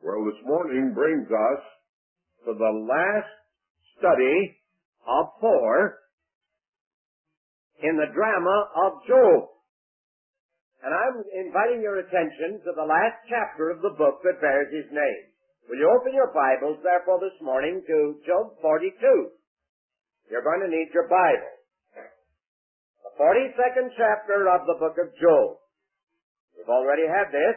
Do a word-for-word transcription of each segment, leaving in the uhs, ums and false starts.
Well, this morning brings us to the last study of four in the drama of Job. And I'm inviting your attention to the last chapter of the book that bears his name. Will you open your Bibles, therefore, this morning to Job forty-two? You're going to need your Bible. The forty-second chapter of the book of Job. We've already had this,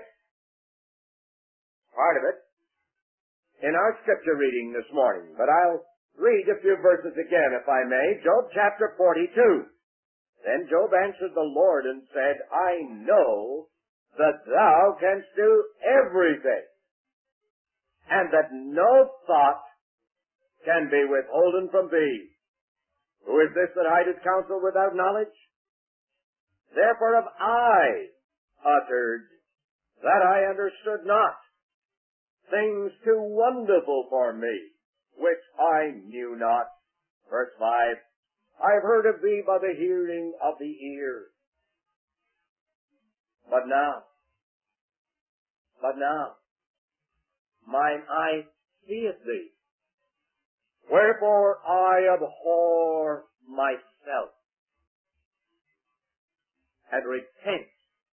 part of it, in our scripture reading this morning. But I'll read a few verses again, if I may. Job chapter forty-two. Then Job answered the Lord and said, I know that thou canst do everything, and that no thought can be withholden from thee. Who is this that hideth counsel without knowledge? Therefore have I uttered that I understood not, things too wonderful for me, which I knew not. Verse five, I have heard of thee by the hearing of the ear. But now, but now, mine eye seeth thee. Wherefore I abhor myself, and repent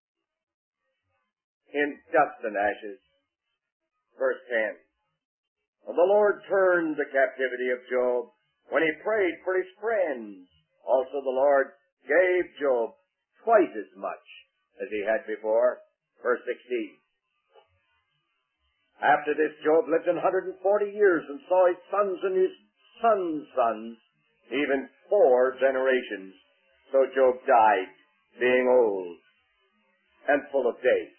in dust and ashes. Verse ten, and the Lord turned the captivity of Job when he prayed for his friends. Also the Lord gave Job twice as much as he had before. Verse sixteen. After this Job lived an hundred and forty years and saw his sons and his sons' sons, even four generations. So Job died, being old and full of days.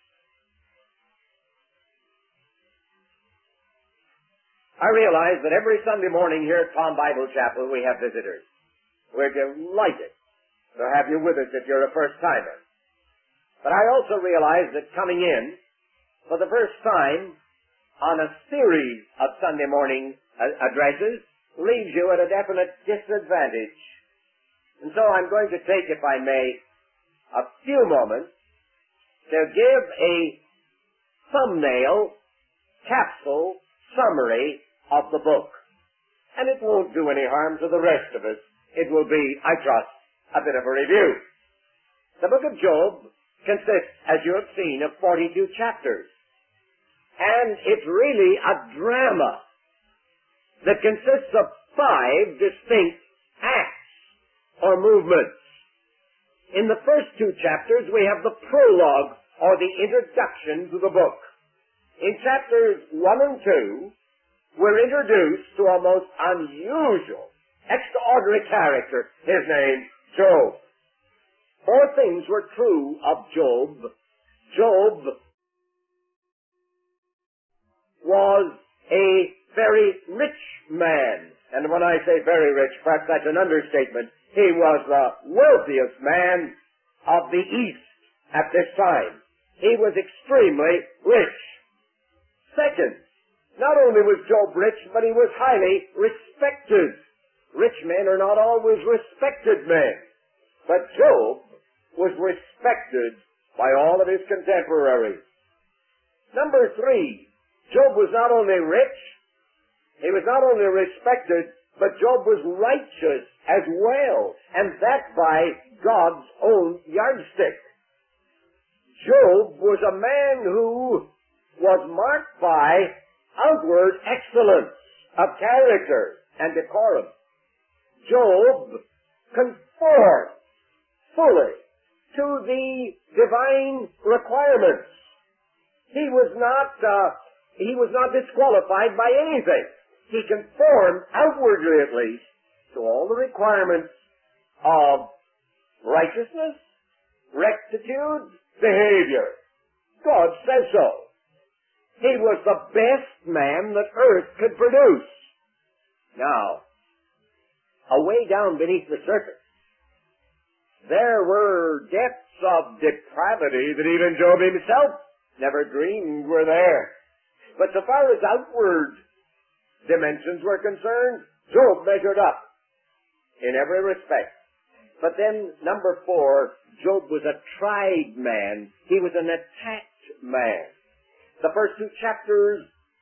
I realize that every Sunday morning here at Palm Bible Chapel we have visitors. We're delighted to have you with us if you're a first-timer. But I also realize that coming in for the first time on a series of Sunday morning addresses leaves you at a definite disadvantage. And so I'm going to take, if I may, a few moments to give a thumbnail, capsule, summary of the book. And it won't do any harm to the rest of us. It will be, I trust, a bit of a review. The book of Job consists, as you have seen, of forty-two chapters. And it's really a drama that consists of five distinct acts or movements. In the first two chapters, we have the prologue or the introduction to the book. In chapters one and two, we're introduced to a most unusual, extraordinary character, his name, Job. Four things were true of Job. Job was a very rich man. And when I say very rich, perhaps that's an understatement. He was the wealthiest man of the East at this time. He was extremely rich. Second, not only was Job rich, but he was highly respected. Rich men are not always respected men. But Job was respected by all of his contemporaries. Number three, Job was not only rich, he was not only respected, but Job was righteous as well, and that by God's own yardstick. Job was a man who was marked by outward excellence of character and decorum. Job conformed fully to the divine requirements. He was not, uh, he was not disqualified by anything. He conformed, outwardly at least, to all the requirements of righteousness, rectitude, behavior. God says so. He was the best man that earth could produce. Now, away down beneath the surface, there were depths of depravity that even Job himself never dreamed were there. But so far as outward dimensions were concerned, Job measured up in every respect. But then, number four, Job was a tried man. He was an attacked man. The first two chapters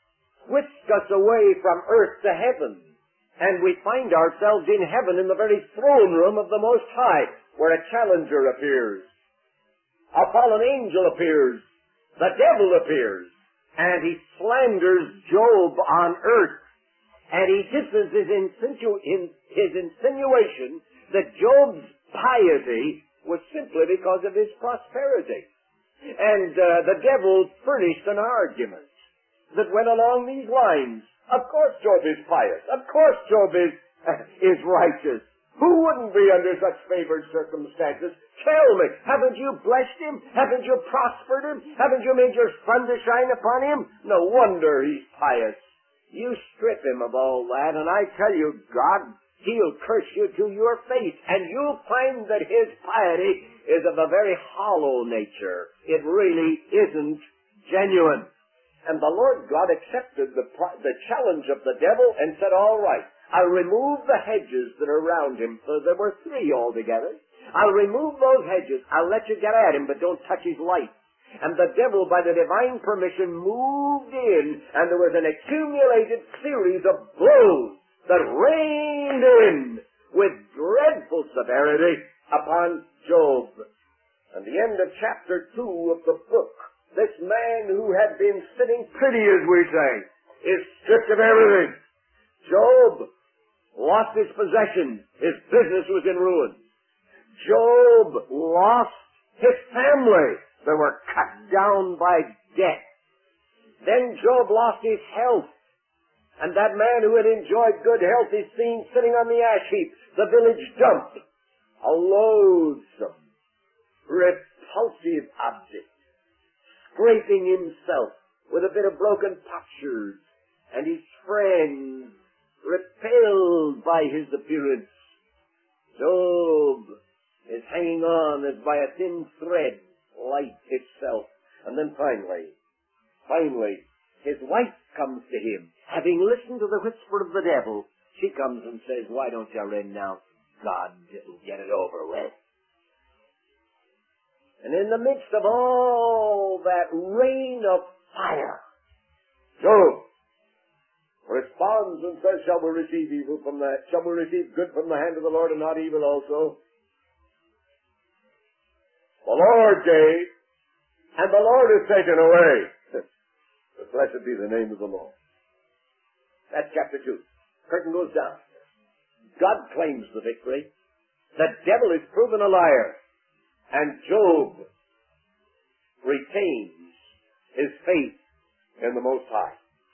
whisk us away from earth to heaven. And we find ourselves in heaven in the very throne room of the Most High, where a challenger appears. A fallen angel appears. The devil appears. And he slanders Job on earth. And he gives us his, insinu- his insinuation that Job's piety was simply because of his prosperity. And uh, the devil furnished an argument that went along these lines. Of course Job is pious. Of course Job is, uh, is righteous. Who wouldn't be under such favored circumstances? Tell me, haven't you blessed him? Haven't you prospered him? Haven't you made your sun to shine upon him? No wonder he's pious. You strip him of all that, and I tell you, God, he'll curse you to your face, and you'll find that his piety is of a very hollow nature. It really isn't genuine. And the Lord God accepted the, the challenge of the devil and said, all right, I'll remove the hedges that are around him. So there were three altogether. I'll remove those hedges. I'll let you get at him, but don't touch his life. And the devil, by the divine permission, moved in, and there was an accumulated series of blows that rained in with dreadful severity upon Job. And the end of chapter two of the book, this man who had been sitting pretty, as we say, is stripped of everything. Job lost his possessions. His business was in ruin. Job lost his family. They were cut down by death. Then Job lost his health. And that man who had enjoyed good health is seen sitting on the ash heap, the village dump, a loathsome, repulsive object, scraping himself with a bit of broken potsherds, and his friends repelled by his appearance. Job is hanging on as by a thin thread, light itself. And then finally, finally, his wife comes to him. Having listened to the whisper of the devil, she comes and says, why don't you renounce God and get it over with? And in the midst of all that rain of fire, Job responds and says, shall we receive evil from the, shall we receive good from the hand of the Lord and not evil also? The Lord gave, and the Lord has taken away. Blessed be the name of the Lord. That's chapter two. Curtain goes down. God claims the victory. The devil is proven a liar. And Job retains his faith in the Most High.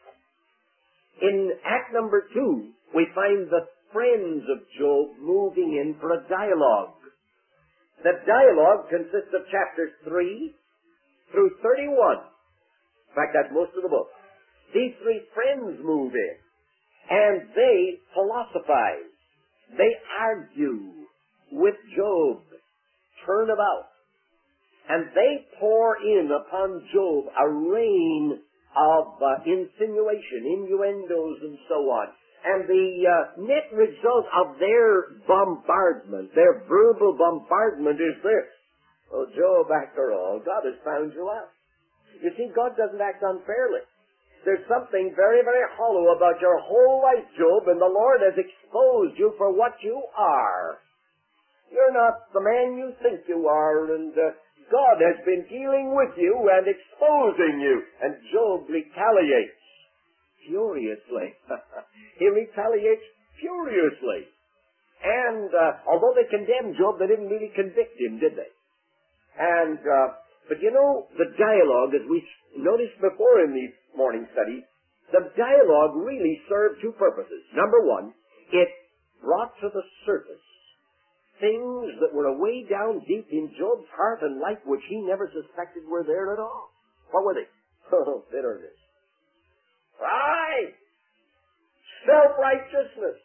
In act number two, we find the friends of Job moving in for a dialogue. The dialogue consists of chapters three through thirty-one. In fact, that's most of the book. These three friends move in, and they philosophize. They argue with Job, turn about, and they pour in upon Job a rain of uh, insinuation, innuendos, and so on. And the uh, net result of their bombardment, their verbal bombardment is this. Oh, Job, after all, God has found you out. You see, God doesn't act unfairly. There's something very, very hollow about your whole life, Job, and the Lord has exposed you for what you are. You're not the man you think you are, and uh, God has been dealing with you and exposing you. And Job retaliates furiously. He retaliates furiously. And uh, although they condemned Job, they didn't really convict him, did they? And, uh, but you know, the dialogue, as we noticed before in the morning study, the dialogue really served two purposes. Number one, it brought to the surface things that were away down deep in Job's heart and life which he never suspected were there at all. What were they? Oh, bitterness. Pride. Self-righteousness.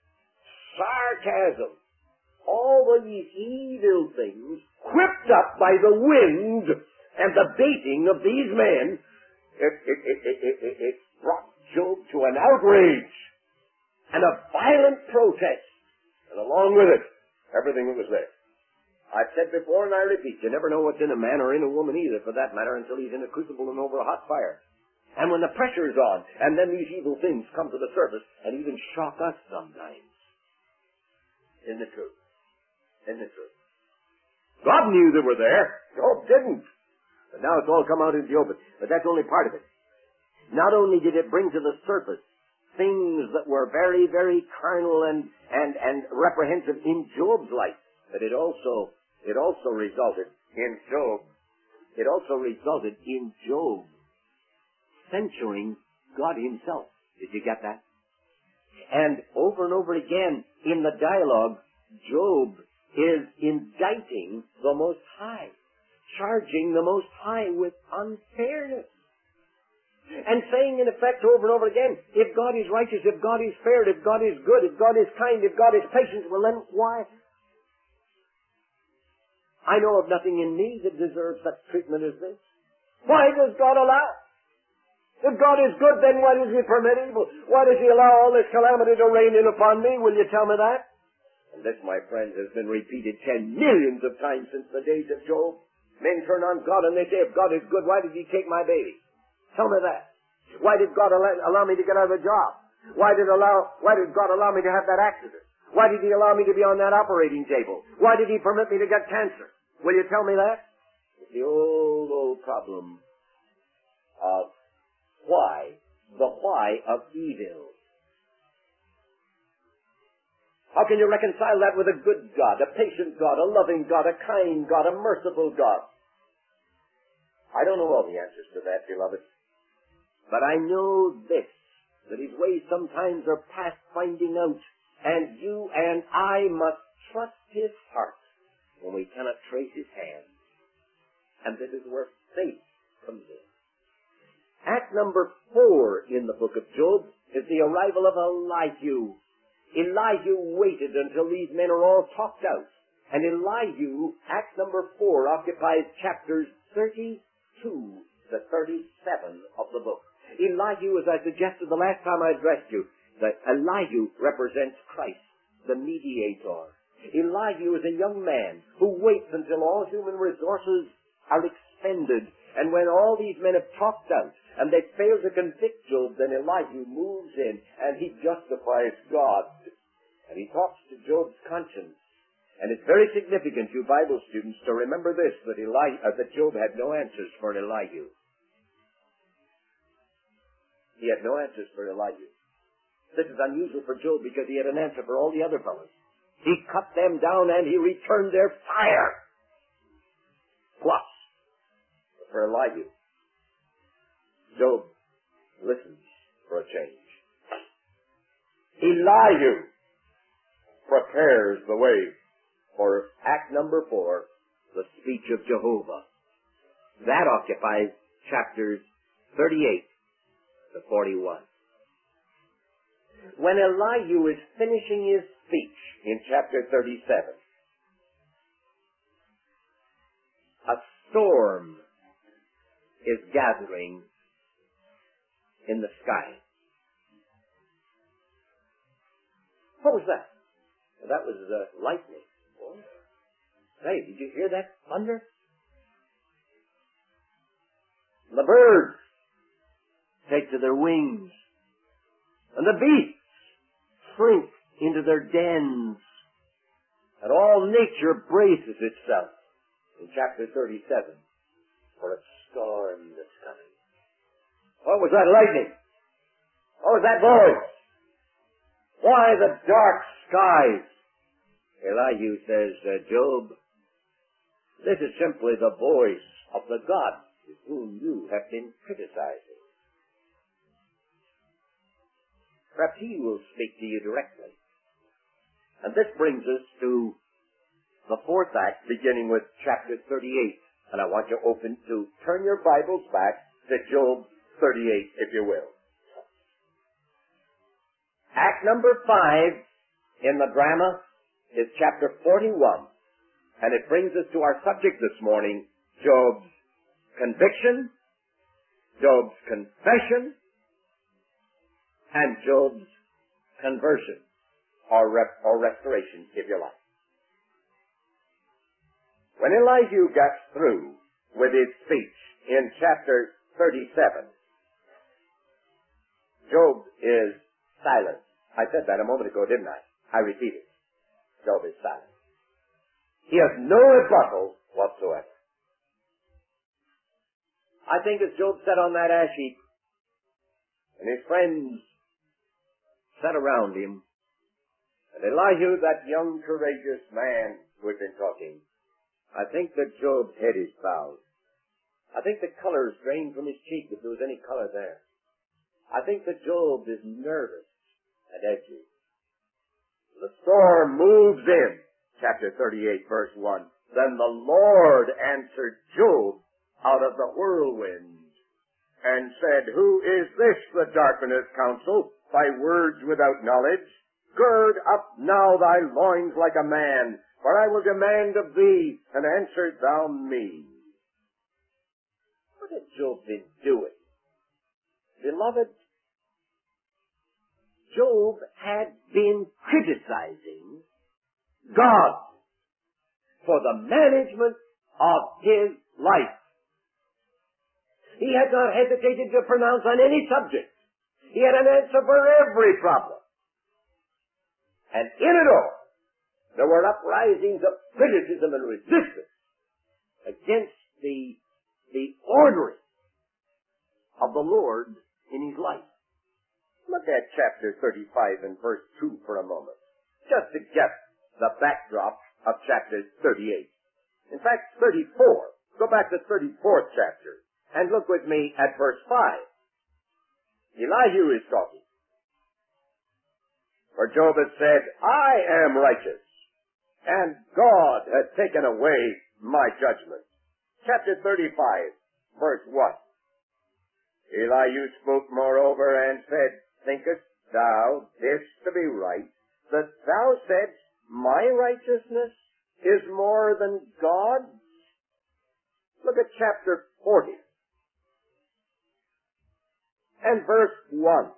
Sarcasm. All of these evil things whipped up by the wind and the baiting of these men, it, it, it, it, it, it, it brought Job to an outrage and a violent protest. And along with it, everything that was there. I've said before and I repeat, you never know what's in a man or in a woman either, for that matter, until he's in a crucible and over a hot fire. And when the pressure's on, and then these evil things come to the surface and even shock us sometimes. Isn't it true? Isn't it true? God knew they were there. Job didn't. But now it's all come out into the open. But that's only part of it. Not only did it bring to the surface things that were very, very carnal and, and, and reprehensive in Job's life, but it also, it also resulted in Job, it also resulted in Job censuring God himself. Did you get that? And over and over again in the dialogue, Job is indicting the Most High, charging the Most High with unfairness. And saying in effect over and over again, if God is righteous, if God is fair, if God is good, if God is kind, if God is patient, well then why? I know of nothing in me that deserves such treatment as this. Why does God allow? If God is good, then why does He permit evil? Why does He allow all this calamity to rain in upon me? Will you tell me that? And this, my friends, has been repeated ten millions of times since the days of Job. Men turn on God and they say, if God is good, why did He take my baby? Tell me that. Why did God allow, allow me to get out of a job? Why did allow? Why did God allow me to have that accident? Why did He allow me to be on that operating table? Why did He permit me to get cancer? Will you tell me that? It's the old, old problem of why, the why of evil. How can you reconcile that with a good God, a patient God, a loving God, a kind God, a merciful God? I don't know all the answers to that, beloved. But I know this, that His ways sometimes are past finding out, and you and I must trust His heart when we cannot trace His hand. And this is where faith comes in. Act number four in the book of Job is the arrival of Elihu. Elihu waited until these men are all talked out. And Elihu, act number four, occupies chapters thirty-two to thirty-seven of the book. Elihu, as I suggested the last time I addressed you, that Elihu represents Christ, the mediator. Elihu is a young man who waits until all human resources are expended. And when all these men have talked out and they fail to convict Job, then Elihu moves in and he justifies God. And he talks to Job's conscience. And it's very significant, you Bible students, to remember this, that, Eli, uh, that Job had no answers for Elihu. He had no answers for Elihu. This is unusual for Job because he had an answer for all the other fellows. He cut them down and he returned their fire. Plus, for Elihu, Job listens for a change. Elihu prepares the way for act number four, the speech of Jehovah. That occupies chapters thirty-eight to forty-one. When Elihu is finishing his speech in chapter thirty-seven, a storm is gathering in the sky. What was that? That was uh, lightning. Oh. Hey, did you hear that thunder? The birds take to their wings, and the beasts shrink into their dens, and all nature braces itself in chapter thirty-seven for a storm that's coming. What was that lightning? What was that voice? Why the dark skies? Elihu says, uh, Job, this is simply the voice of the God with whom you have been criticizing. Perhaps He will speak to you directly. And this brings us to the fourth act, beginning with chapter thirty-eight. And I want you open to turn your Bibles back to Job thirty-eight, if you will. Act number five in the drama is chapter forty-one. And it brings us to our subject this morning, Job's conviction, Job's confession, and Job's conversion, or, rep- or restoration, if you like. When Elihu got through with his speech in chapter thirty-seven, Job is silent. I said that a moment ago, didn't I? I repeat it. Job is silent. He has no rebuttal whatsoever. I think as Job sat on that ash heap, and his friends sat around him, and Elihu, that young, courageous man who had been talking, I think that Job's head is bowed. I think the color is drained from his cheek, if there was any color there. I think that Job is nervous and edgy. The storm moves in, chapter thirty-eight, verse one. Then the Lord answered Job out of the whirlwind, and said, Who is this that darkeneth counsel by words without knowledge? Gird up now thy loins like a man, for I will demand of thee, and answer thou me. What had Job been doing? Beloved, Job had been criticizing God for the management of his life. He had not hesitated to pronounce on any subject. He had an answer for every problem. And in it all, there were uprisings of criticism and resistance against the, the ordering of the Lord in his life. Look at chapter thirty-five and verse two for a moment, just to get the backdrop of chapter thirty-eight. In fact, thirty-four. Go back to thirty-fourth chapter and look with me at verse five. Elihu is talking. For Job has said, I am righteous, and God has taken away my judgment. Chapter thirty-five, verse one. Elihu spoke moreover and said, Thinkest thou this to be right, that thou saidst, My righteousness is more than God's? Look at chapter forty and verse one.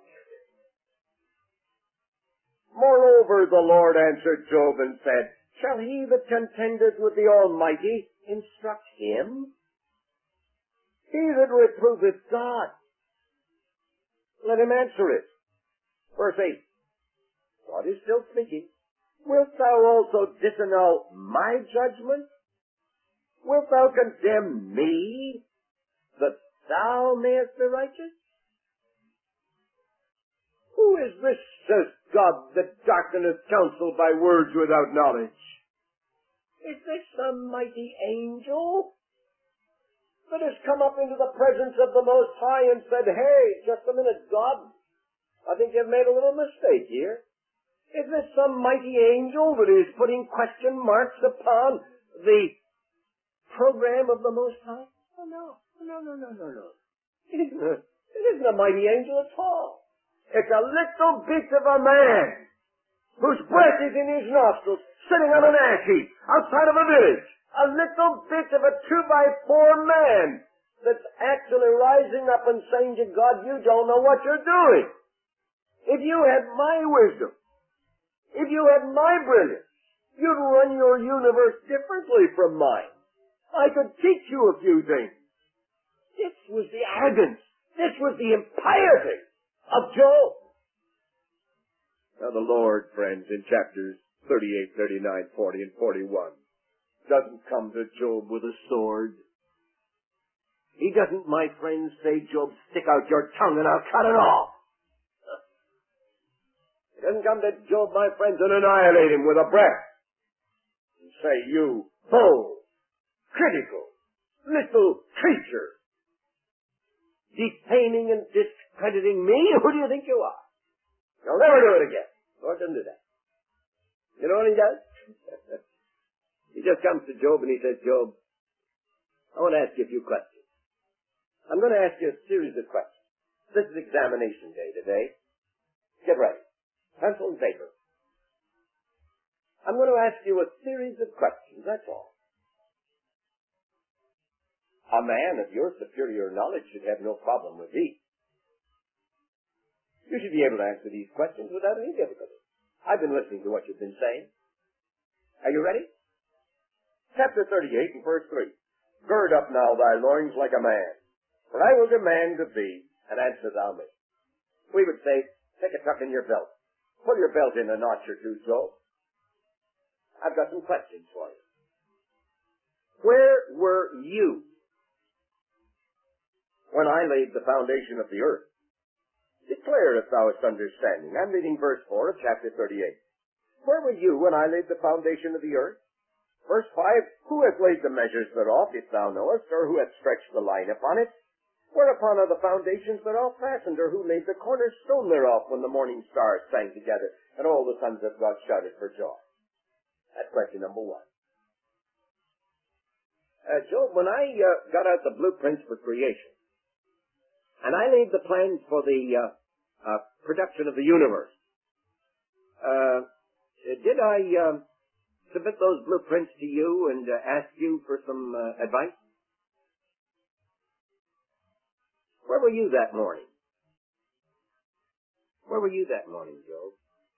Moreover, the Lord answered Job and said, Shall he that contendeth with the Almighty instruct him? He that reproveth God, let him answer it. Verse eight. God is still speaking. Wilt thou also disannul my judgment? Wilt thou condemn me, that thou mayest be righteous? Who is this, says God, that darkeneth counsel by words without knowledge? Is this some mighty angel that has come up into the presence of the Most High and said, Hey, just a minute, God, I think you've made a little mistake here. Is this some mighty angel that is putting question marks upon the program of the Most High? Oh, no. No, no, no, no, no. It isn't a, it isn't a mighty angel at all. It's a little bit of a man whose breath is in his nostrils, sitting on an ash heap outside of a village. A little bit of a two-by-four man that's actually rising up and saying to God, you don't know what you're doing. If you had my wisdom, if you had my brilliance, you'd run your universe differently from mine. I could teach you a few things. This was the arrogance. This was the impiety of Job. Now the Lord, friends, in chapters thirty-eight, thirty-nine, forty, and forty-one, doesn't come to Job with a sword. He doesn't, my friends, say, Job, stick out your tongue and I'll cut it off. He doesn't come to Job, my friends, and annihilate him with a breath and say, you bold, critical, little creature, defaming and discrediting me? Who do you think you are? You'll never do it again. Lord doesn't do that. You know what he does? He just comes to Job and he says, Job, I want to ask you a few questions. I'm going to ask you a series of questions. This is examination day today. Get ready. Pencil and paper. I'm going to ask you a series of questions, that's all. A man of your superior knowledge should have no problem with these. You should be able to answer these questions without any difficulty. I've been listening to what you've been saying. Are you ready? Chapter thirty-eight and verse three. Gird up now thy loins like a man, for I will demand of thee, and answer thou me. We would say, take a tuck in your belt. Pull your belt in a notch or two, Job. I've got some questions for you. Where were you when I laid the foundation of the earth? Declare if thou hast understanding. I'm reading verse four of chapter thirty-eight. Where were you when I laid the foundation of the earth? Verse five, who hath laid the measures thereof, if thou knowest, or who hath stretched the line upon it? Whereupon are the foundations thereof fastened, or who laid the cornerstone thereof when the morning stars sang together, and all the sons of God shouted for joy? That's question number one. Uh, Job, when I uh, got out the blueprints for creation, and I laid the plans for the uh, uh, production of the universe, uh, did I uh, submit those blueprints to you and uh, ask you for some uh, advice? Where were you that morning? Where were you that morning, Job?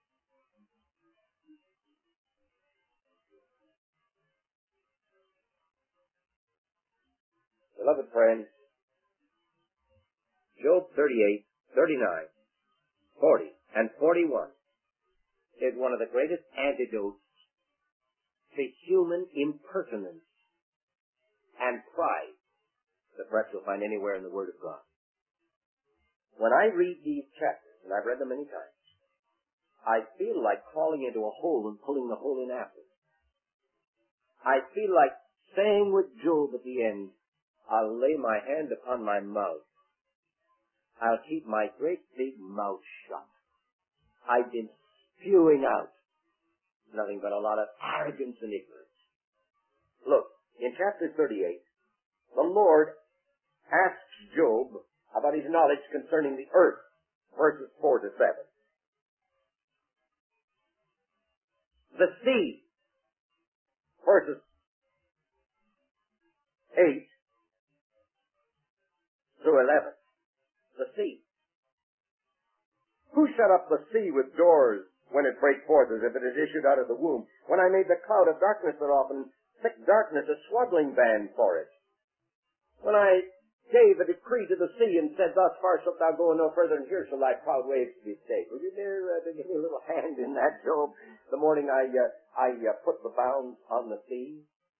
Beloved friends, Job thirty-eight, thirty-nine, forty, and forty-one is one of the greatest antidotes to human impertinence and pride that perhaps you'll find anywhere in the Word of God. When I read these chapters, and I've read them many times, I feel like crawling into a hole and pulling the hole in after. I feel like saying with Job at the end, I'll lay my hand upon my mouth. I'll keep my great big mouth shut. I've been spewing out nothing but a lot of arrogance and ignorance. Look, in chapter thirty-eight, the Lord asks Job about his knowledge concerning the earth, verses four to seven. The sea, verses eight through eleven. The sea. Who shut up the sea with doors when it brake forth as if it had issued out of the womb? When I made the cloud of darkness thereof, and thick darkness a swaddling band for it. When I gave a decree to the sea and said, thus far shalt thou go no further, and here shall thy proud waves be stayed. Will you dare uh, to give me a little hand in that, Job? The morning I uh, I uh, put the bounds on the sea.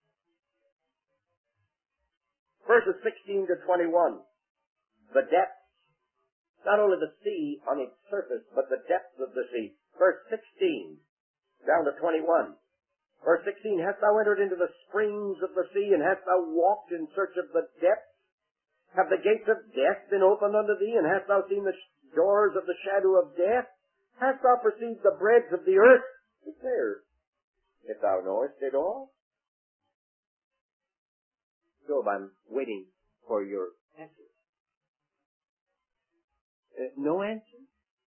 Verses sixteen to twenty-one. The depths. Not only the sea on its surface, but the depths of the sea. Verse sixteen, down to twenty-one. Verse sixteen, hast thou entered into the springs of the sea, and hast thou walked in search of the depths? Have the gates of death been opened unto thee, and hast thou seen the doors of the shadow of death? Hast thou perceived the breadth of the earth? Declare, if thou knowest it all. Job, I'm waiting for your answer. Uh, no answer?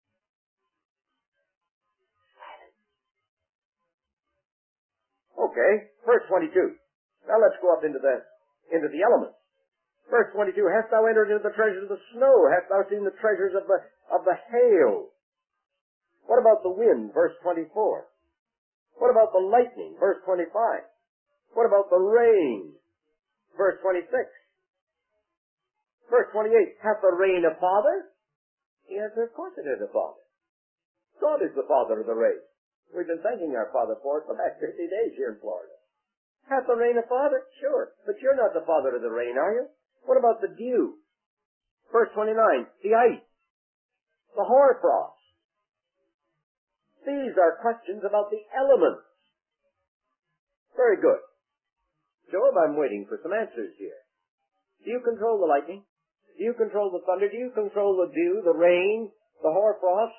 Okay, verse twenty-two. Now let's go up into the into the elements. Verse twenty-two, hast thou entered into the treasures of the snow? Hast thou seen the treasures of the of the hail? What about the wind? Verse twenty-four. What about the lightning? Verse twenty-five. What about the rain? Verse twenty-six. Verse twenty-eight, hath the rain a father? Yes, of course it is a father. God is the father of the rain. We've been thanking our Father for it for the last fifty days here in Florida. Hath the rain a father? Sure. But you're not the father of the rain, are you? What about the dew? Verse twenty-nine, the ice, the hoarfrost. These are questions about the elements. Very good. Job, I'm waiting for some answers here. Do you control the lightning? Do you control the thunder? Do you control the dew, the rain, the hoarfrost?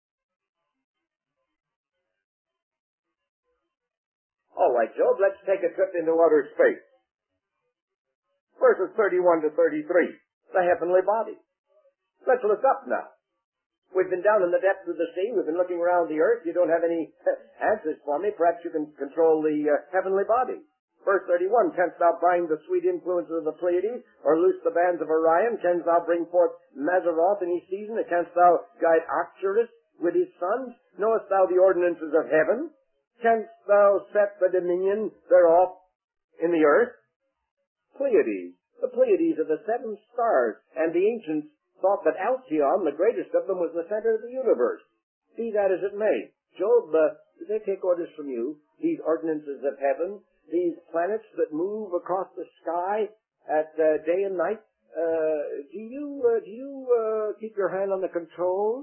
All right, Job, let's take a trip into outer space. Verses thirty-one to thirty-three, the heavenly body. Let's look up now. We've been down in the depths of the sea. We've been looking around the earth. You don't have any answers for me. Perhaps you can control the uh, heavenly body. Verse thirty-one, canst thou bind the sweet influences of the Pleiades, or loose the bands of Orion? Canst thou bring forth Mazzaroth in his season? And canst thou guide Arcturus with his sons? Knowest thou the ordinances of heaven? Canst thou set the dominion thereof in the earth? Pleiades. The Pleiades are the seven stars and the ancients thought that Alcyon, the greatest of them, was the center of the universe. Be that as it may, Job, uh, do they take orders from you? These ordinances of heaven, these planets that move across the sky at uh, day and night, uh, do you uh, do you uh, keep your hand on the controls?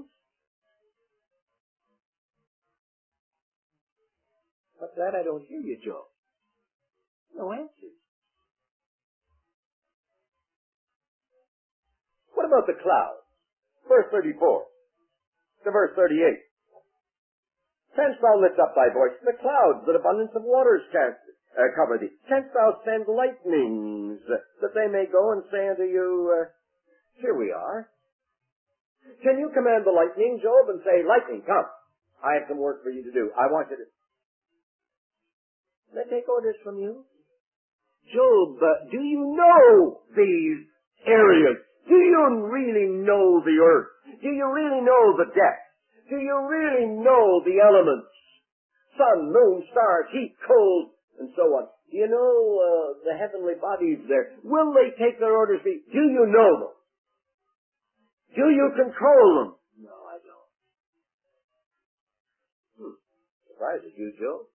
What's that? I don't hear you, Job. No answers. What about the clouds? Verse thirty-four to verse thirty-eight. Canst thou lift up thy voice to the clouds, that abundance of waters canst uh, cover thee? Canst thou send lightnings, that they may go and say unto you, uh, here we are? Can you command the lightning, Job, and say, lightning, come. I have some work for you to do. I want you to... They take orders from you? Job, uh, do you know these areas? Do you really know the earth? Do you really know the depth? Do you really know the elements? Sun, moon, stars, heat, cold, and so on. Do you know uh, the heavenly bodies there? Will they take their orders? Do you know them? Do you control them? No, I don't. Hmm. Surprises you, Joe.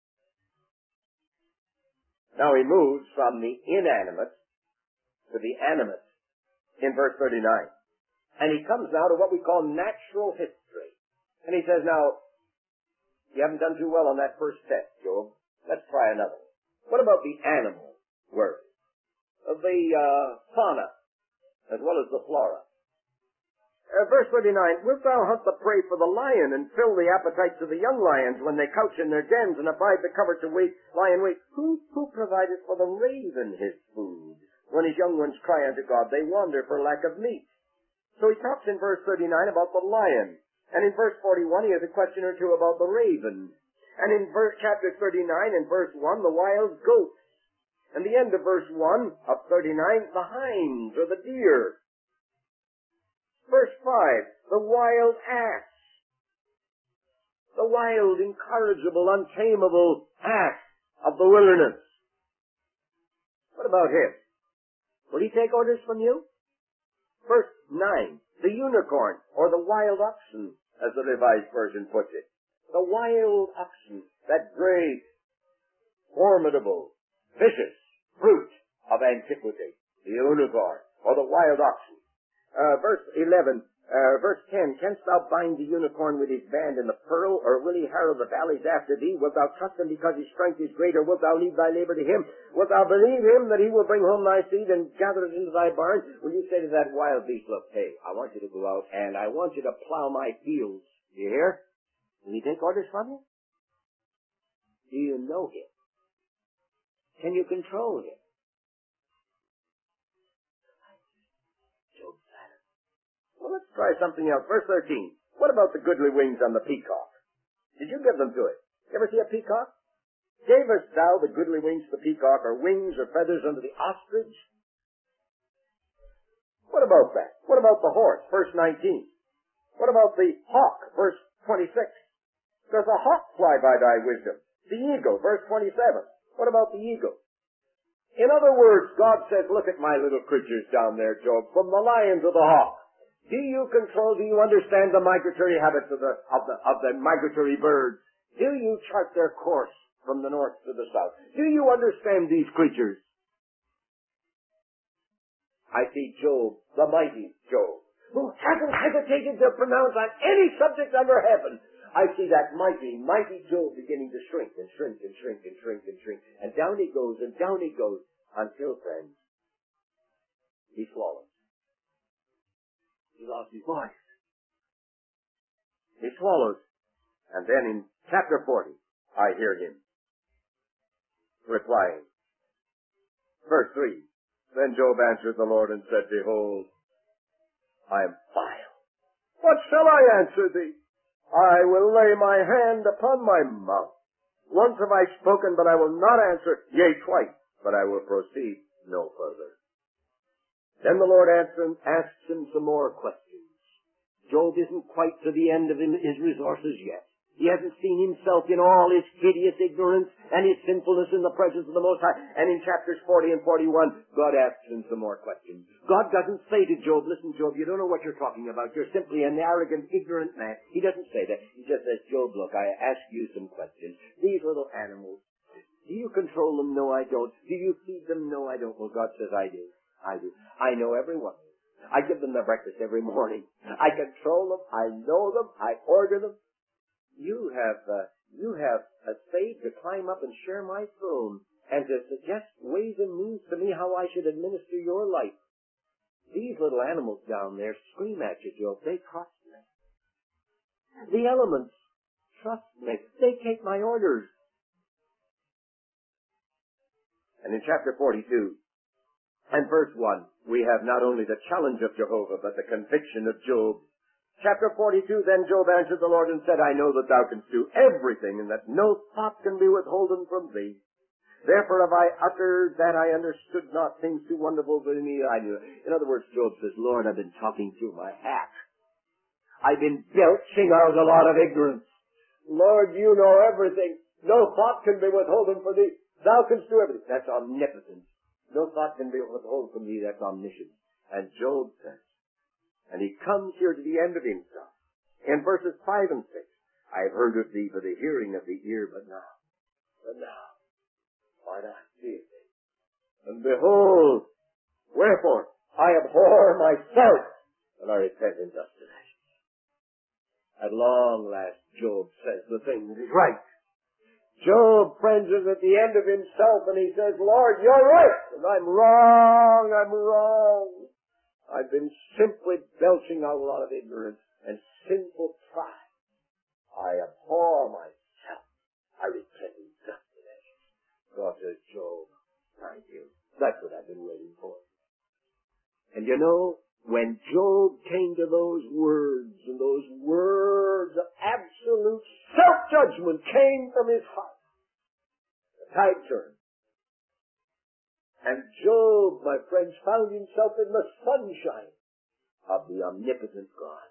Now he moves from the inanimate to the animate in verse thirty-nine. And he comes now to what we call natural history. And he says, now, you haven't done too well on that first test, Job. Let's try another. What about the animal world? The uh, fauna, as well as the flora. Uh, verse thirty-nine, wilt thou hunt the prey for the lion, and fill the appetites of the young lions when they couch in their dens, and abide the coverts of wait, lion wait? Who, who provided for the raven his food? When his young ones cry unto God, they wander for lack of meat. So he talks in verse thirty-nine about the lion. And in verse forty-one, he has a question or two about the raven. And in verse, chapter thirty-nine, in verse one, the wild goats. And the end of verse one of thirty-nine, the hinds or the deer. Verse five, the wild ass. The wild, incorrigible, untamable ass of the wilderness. What about him? Will he take orders from you? Verse nine, the unicorn or the wild oxen, as the Revised Version puts it. The wild oxen, that great, formidable, vicious brute of antiquity. The unicorn, or the wild oxen. Uh, verse eleven, uh, verse ten, canst thou bind the unicorn with his band in the pearl, or will he harrow the valleys after thee? Wilt thou trust him because his strength is great, or wilt thou leave thy labor to him? Wilt thou believe him that he will bring home thy seed and gather it into thy barn? Will you say to that wild beast, look, hey, I want you to go out and I want you to plow my fields. Do you hear? Will he take orders from you? Do you know him? Can you control him? Job's silent. Well, let's try something else. Verse thirteen. What about the goodly wings on the peacock? Did you give them to it? You ever see a peacock? Gavest thou the goodly wings to the peacock, or wings or feathers unto the ostrich? What about that? What about the horse? Verse nineteen. What about the hawk? Verse twenty-six. Does a hawk fly by thy wisdom? The eagle, verse twenty-seven. What about the eagle? In other words, God says, look at my little creatures down there, Job, from the lion to the hawk. Do you control, do you understand the migratory habits of the, of the, of the migratory birds? Do you chart their course from the north to the south? Do you understand these creatures? I see Job, the mighty Job, who hasn't hesitated to pronounce on any subject under heaven. I see that mighty, mighty Job beginning to shrink and shrink and shrink and shrink and shrink. And down he goes and down he goes until, friends, he swallows. He lost his voice. He swallows. And then in chapter forty, I hear him replying. Verse three. Then Job answered the Lord and said, behold, I am vile. What shall I answer thee? I will lay my hand upon my mouth. Once have I spoken, but I will not answer. Yea, twice, but I will proceed no further. Then the Lord answered, asks him some more questions. Job isn't quite to the end of his resources yet. He hasn't seen himself in all his hideous ignorance and his sinfulness in the presence of the Most High. And in chapters forty and forty-one, God asks him some more questions. God doesn't say to Job, listen, Job, you don't know what you're talking about. You're simply an arrogant, ignorant man. He doesn't say that. He just says, Job, look, I ask you some questions. These little animals, do you control them? No, I don't. Do you feed them? No, I don't. Well, God says, I do. I do. I know every one. I give them their breakfast every morning. I control them. I know them. I order them. You have, uh, you have essayed to climb up and share my throne and to suggest ways and means to me how I should administer your life. These little animals down there scream at you, Job. They trust me. The elements trust me. They take my orders. And in chapter forty-two and verse one, we have not only the challenge of Jehovah, but the conviction of Job. Chapter forty-two, then Job answered the Lord and said, I know that thou canst do everything, and that no thought can be withholden from thee. Therefore have I uttered that I understood not, things too wonderful for me I knew. In other words, Job says, Lord, I've been talking through my hat. I've been belching out a lot of ignorance. Lord, you know everything. No thought can be withholden from thee. Thou canst do everything. That's omnipotence. No thought can be withholden from thee. That's omniscience. And Job says, and he comes here to the end of himself. In verses five and six, I have heard of thee by the hearing of the ear, but now, but now, why not see thee? And behold, wherefore, I abhor myself, and I repent in dust and ashes. At long last, Job says the thing that is right. Job, friends, is at the end of himself, and he says, Lord, you're right, and I'm wrong, I'm wrong. I've been simply belching out a lot of ignorance and sinful pride. I abhor myself. I repent in dust and ashes. God says, Job, thank you. That's what I've been waiting for. And you know, when Job came to those words, and those words of absolute self-judgment came from his heart, the tide turned. And Job, my friends, found himself in the sunshine of the omnipotent God.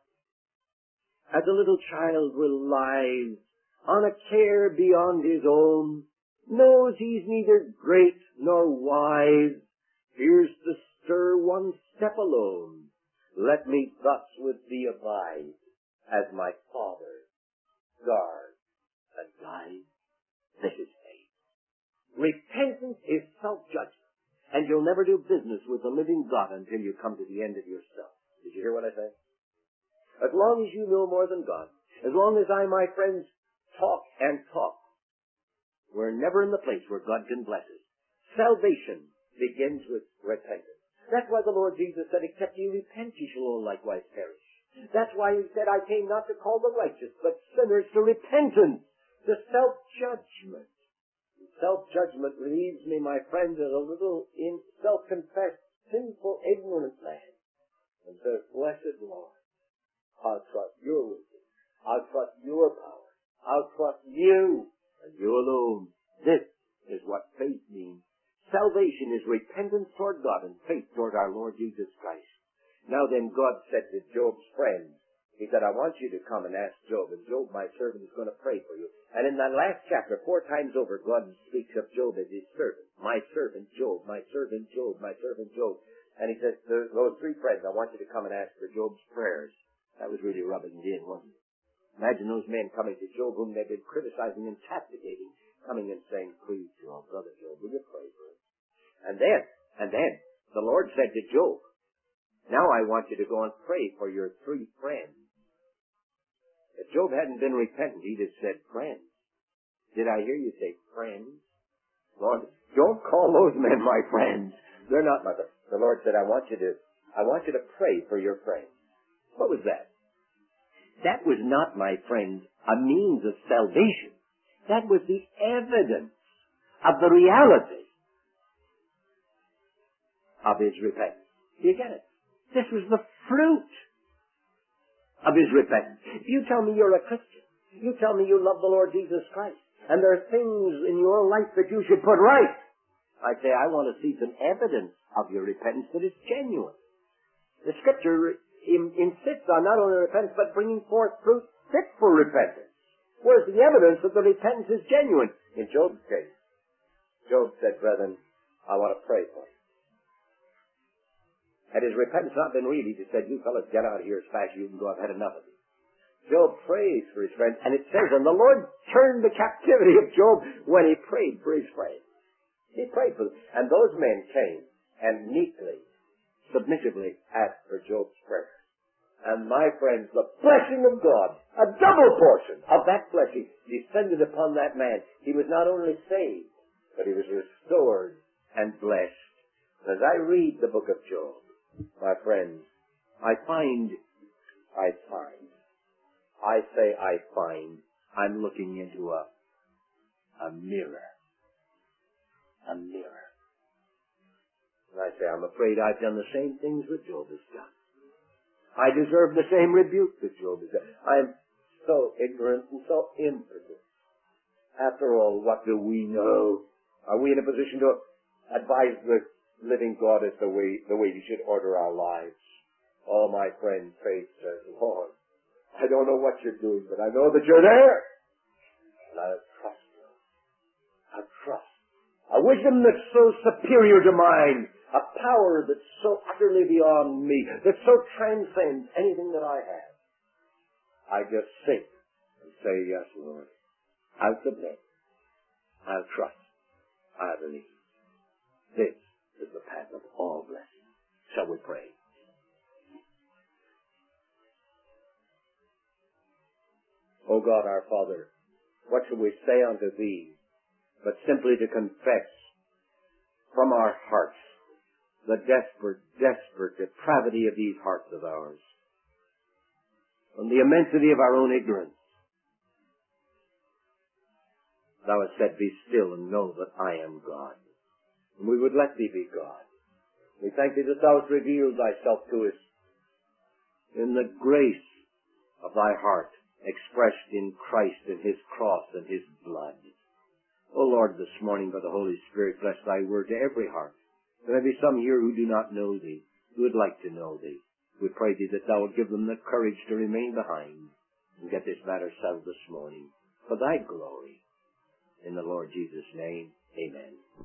As a little child will lie on a care beyond his own, knows he's neither great nor wise, fears to stir one step alone. Let me thus with thee abide, as my Father guard and guide. This is faith. Repentance is self-judgment. And you'll never do business with the living God until you come to the end of yourself. Did you hear what I said? As long as you know more than God, as long as I, my friends, talk and talk, we're never in the place where God can bless us. Salvation begins with repentance. That's why the Lord Jesus said, except ye repent, ye shall all likewise perish. That's why he said, I came not to call the righteous, but sinners to repentance, to self-judgment. Self-judgment leaves me, my friends, as a little in self-confessed, sinful, ignorant man. And says, blessed Lord, I'll trust your wisdom. I'll trust your power. I'll trust you and you alone. This is what faith means. Salvation is repentance toward God and faith toward our Lord Jesus Christ. Now then, God said to Job's friends, he said, I want you to come and ask Job, and Job, my servant, is going to pray for you. And in that last chapter, four times over, God speaks of Job as his servant. My servant Job, my servant Job, my servant Job. And he says to those three friends, I want you to come and ask for Job's prayers. That was really rubbing it in, wasn't it? Imagine those men coming to Job, whom they've been criticizing and castigating, coming and saying, please, Job, brother Job, will you pray for him? And then, and then, the Lord said to Job, now I want you to go and pray for your three friends. If Job hadn't been repentant, he'd have said, friends. Did I hear you say friends? Lord, don't call those men my friends. They're not my friends. The Lord said, I want you to, I want you to pray for your friends. What was that? That was not, my friends, a means of salvation. That was the evidence of the reality of his repentance. Do you get it? This was the fruit of his repentance. If you tell me you're a Christian, you tell me you love the Lord Jesus Christ, and there are things in your life that you should put right, I say, I want to see some evidence of your repentance that is genuine. The Scripture in, insists on not only repentance, but bringing forth fruit fit for repentance. Where's the evidence that the repentance is genuine? In Job's case, Job said, brethren, I want to pray for you. Had his repentance not been real, he just said, you fellas get out of here as fast as you can go. I've had enough of it. Job prays for his friends, and it says, and the Lord turned the captivity of Job when he prayed for his friends. He prayed for them. And those men came and meekly, submissively asked for Job's prayer. And my friends, the blessing of God, a double portion of that blessing, descended upon that man. He was not only saved, but he was restored and blessed. As I read the book of Job, my friends, I find, I find, I say I find, I'm looking into a, a mirror. A mirror. And I say, I'm afraid I've done the same things that Job has done. I deserve the same rebuke that Job has done. I'm so ignorant and so impotent. After all, what do we know? Are we in a position to advise the living God as the way, the way He should order our lives? Oh, my friend, faith says, Lord, I don't know what you're doing, but I know that you're there. And I trust you. I trust. A wisdom that's so superior to mine, a power that's so utterly beyond me, that so transcends anything that I have. I just sink and say, yes, Lord. I'll submit. I'll trust. I believe. This is the path of all blessing. Shall we pray? O God, our Father, what shall we say unto Thee but simply to confess from our hearts the desperate, desperate depravity of these hearts of ours, from the immensity of our own ignorance. Thou hast said, be still and know that I am God. And we would let Thee be God. We thank Thee that Thou hast revealed Thyself to us in the grace of Thy heart, expressed in Christ and His cross and His blood. O Lord, this morning by the Holy Spirit, bless Thy word to every heart. There may be some here who do not know Thee, who would like to know Thee. We pray Thee that Thou would give them the courage to remain behind and get this matter settled this morning for Thy glory. In the Lord Jesus' name, amen.